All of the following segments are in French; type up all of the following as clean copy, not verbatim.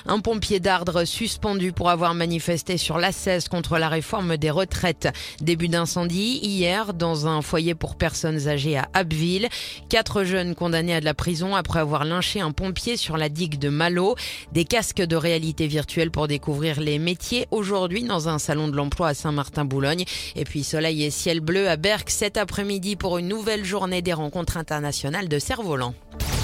Un pompier d'Ardres suspendu pour avoir manifesté sur l'A16 contre la réforme des retraites. Début d'incendie hier dans un foyer pour personnes âgées à Abbeville. 4 jeunes condamnés à de la prison après avoir lynché un pompier sur la digue de Malo. Des casques de réalité virtuelle pour découvrir les métiers aujourd'hui dans un salon de l'emploi à Saint-Martin-Boulogne. Et puis soleil et ciel bleu à Berck cet après-midi pour une nouvelle journée des rencontres internationales de cerfs-volants.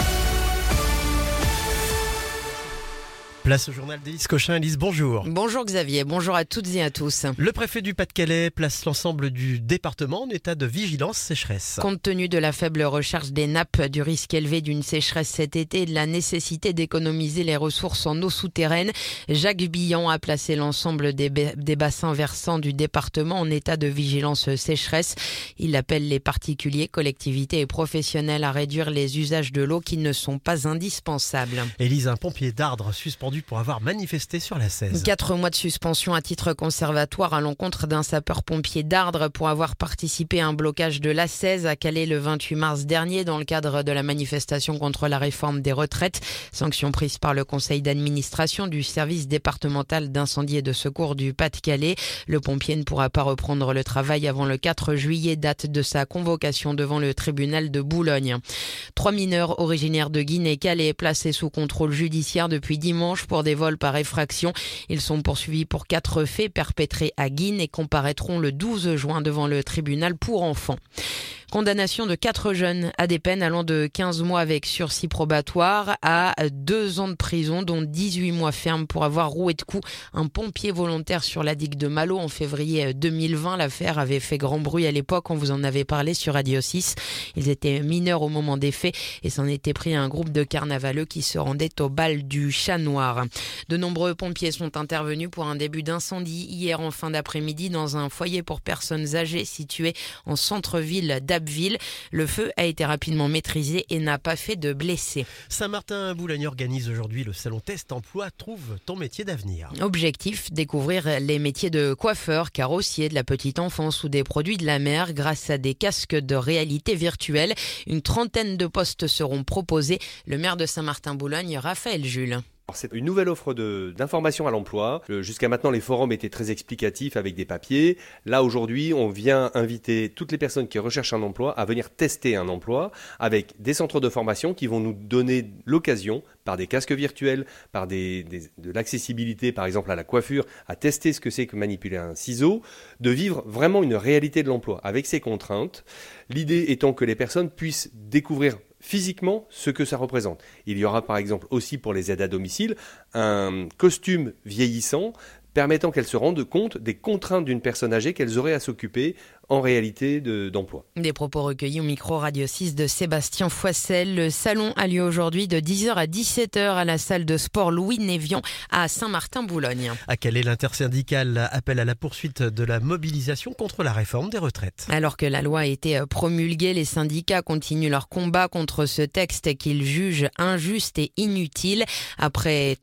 Place au journal d'Élise Cochin. Élise, bonjour. Bonjour Xavier, bonjour à toutes et à tous. Le préfet du Pas-de-Calais place l'ensemble du département en état de vigilance sécheresse. Compte tenu de la faible recharge des nappes, du risque élevé d'une sécheresse cet été et de la nécessité d'économiser les ressources en eau souterraine, Jacques Billon a placé l'ensemble des bassins versants du département en état de vigilance sécheresse. Il appelle les particuliers, collectivités et professionnels à réduire les usages de l'eau qui ne sont pas indispensables. Élise, un pompier d'Ardres suspendu pour avoir manifesté sur l'A16. 4 mois de suspension à titre conservatoire à l'encontre d'un sapeur-pompier d'Ardres pour avoir participé à un blocage de l'A16 à Calais le 28 mars dernier dans le cadre de la manifestation contre la réforme des retraites. Sanction prise par le conseil d'administration du service départemental d'incendie et de secours du Pas-de-Calais. Le pompier ne pourra pas reprendre le travail avant le 4 juillet, date de sa convocation devant le tribunal de Boulogne. 3 mineurs originaires de Guinée-Calais placés sous contrôle judiciaire depuis dimanche pour des vols par effraction. Ils sont poursuivis pour 4 faits perpétrés à Guînes et comparaîtront le 12 juin devant le tribunal pour enfants. Condamnation de 4 jeunes à des peines allant de 15 mois avec sursis probatoire à 2 ans de prison, dont 18 mois ferme pour avoir roué de coups un pompier volontaire sur la digue de Malo en février 2020. L'affaire avait fait grand bruit à l'époque, on vous en avait parlé sur Radio 6. Ils étaient mineurs au moment des faits et s'en était pris à un groupe de carnavaleux qui se rendait au bal du Chat Noir. De nombreux pompiers sont intervenus pour un début d'incendie hier en fin d'après-midi dans un foyer pour personnes âgées situé en centre-ville d'Abbeville. Le feu a été rapidement maîtrisé et n'a pas fait de blessés. Saint-Martin-Boulogne organise aujourd'hui le salon Test Emploi Trouve ton métier d'avenir. Objectif, découvrir les métiers de coiffeur, carrossier, de la petite enfance ou des produits de la mer grâce à des casques de réalité virtuelle. Une 30aine de postes seront proposés. Le maire de Saint-Martin-Boulogne, Raphaël Jules. C'est une nouvelle offre d'information à l'emploi. Jusqu'à maintenant, les forums étaient très explicatifs avec des papiers. Là, aujourd'hui, on vient inviter toutes les personnes qui recherchent un emploi à venir tester un emploi avec des centres de formation qui vont nous donner l'occasion, par des casques virtuels, par de l'accessibilité, par exemple à la coiffure, à tester ce que c'est que manipuler un ciseau, de vivre vraiment une réalité de l'emploi avec ses contraintes. L'idée étant que les personnes puissent découvrir physiquement ce que ça représente. Il y aura par exemple aussi pour les aides à domicile un costume vieillissant permettant qu'elles se rendent compte des contraintes d'une personne âgée qu'elles auraient à s'occuper en réalité d'emploi. Des propos recueillis au micro Radio 6 de Sébastien Foissel. Le salon a lieu aujourd'hui de 10h à 17h à la salle de sport Louis Névian à Saint-Martin-Boulogne. À Calais, l'intersyndicale appelle à la poursuite de la mobilisation contre la réforme des retraites. Alors que la loi a été promulguée, les syndicats continuent leur combat contre ce texte qu'ils jugent injuste et inutile. Après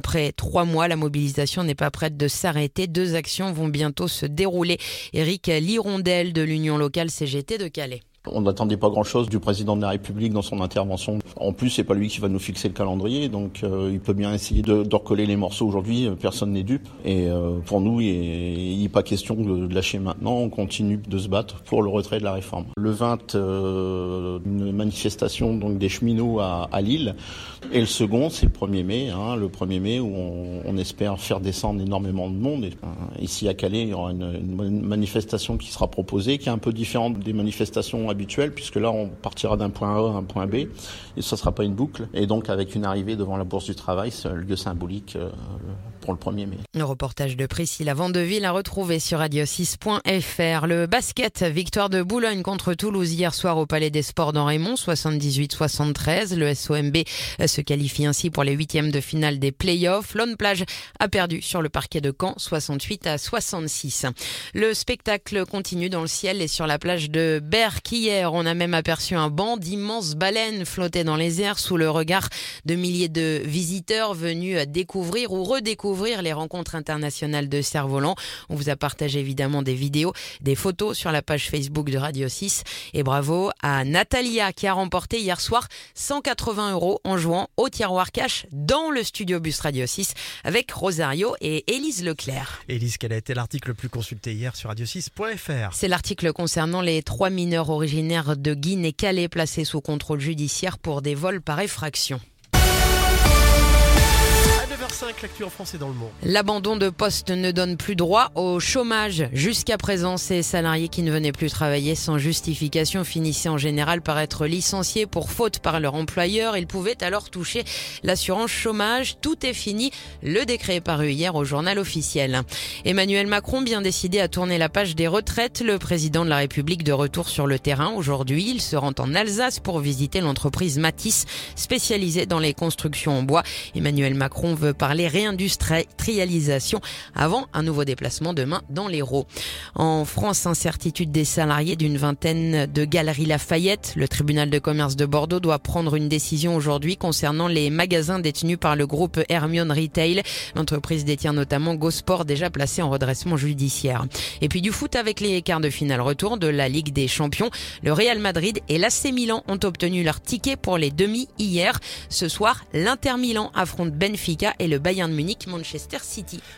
3 mois, la mobilisation n'est pas prête de s'arrêter. 2 actions vont bientôt se dérouler. Éric Lirondelle de l'Union locale CGT de Calais. On n'attendait pas grand-chose du président de la République dans son intervention. En plus, c'est pas lui qui va nous fixer le calendrier, donc il peut bien essayer de recoller les morceaux aujourd'hui. Personne n'est dupe. Et pour nous, il n'est pas question de lâcher maintenant. On continue de se battre pour le retrait de la réforme. Le 20, une manifestation donc des cheminots à Lille. Et le second, c'est le 1er mai. Le 1er mai où on espère faire descendre énormément de monde. Et, ici à Calais, il y aura une manifestation qui sera proposée, qui est un peu différente des manifestations habituel, puisque là on partira d'un point A à un point B et ça ne sera pas une boucle, et donc avec une arrivée devant la Bourse du Travail, c'est un lieu symbolique pour le 1er mai. Le reportage de Priscilla Vandeville à retrouver sur radio6.fr. Le basket, victoire de Boulogne contre Toulouse hier soir au Palais des Sports d'En-Raymond, 78-73. Le SOMB se qualifie ainsi pour les 8e de finale des playoffs. Lone Plage a perdu sur le parquet de Caen, 68-66. Le spectacle continue dans le ciel et sur la plage de Berck. Hier, on a même aperçu un banc d'immenses baleines flotter dans les airs sous le regard de milliers de visiteurs venus découvrir ou redécouvrir découvrir les rencontres internationales de cerfs-volants. On vous a partagé évidemment des vidéos, des photos sur la page Facebook de Radio 6. Et bravo à Natalia qui a remporté hier soir 180 € en jouant au tiroir cash dans le studio bus Radio 6 avec Rosario et Élise Leclerc. Élise, quel a été l'article le plus consulté hier sur radio6.fr? C'est l'article concernant les 3 mineurs originaires de Guinée-Calais placés sous contrôle judiciaire pour des vols par effraction. À 9h05, l'actu en France et dans le monde. L'abandon de poste ne donne plus droit au chômage. Jusqu'à présent, ces salariés qui ne venaient plus travailler sans justification finissaient en général par être licenciés pour faute par leur employeur. Ils pouvaient alors toucher l'assurance chômage. Tout est fini. Le décret est paru hier au journal officiel. Emmanuel Macron, bien décidé à tourner la page des retraites. Le président de la République de retour sur le terrain. Aujourd'hui, il se rend en Alsace pour visiter l'entreprise Matisse, spécialisée dans les constructions en bois. Emmanuel Macron veut parler réindustrialisation avant un nouveau déplacement demain dans l'Hérault. En France, incertitude des salariés d'une vingtaine de Galeries Lafayette. Le tribunal de commerce de Bordeaux doit prendre une décision aujourd'hui concernant les magasins détenus par le groupe Hermione Retail. L'entreprise détient notamment Gosport, déjà placé en redressement judiciaire. Et puis du foot avec les quarts de finale retour de la Ligue des Champions. Le Real Madrid et l'AC Milan ont obtenu leur ticket pour les demi hier. Ce soir, l'Inter Milan affronte Benfica et le Bayern de Munich Manchester City.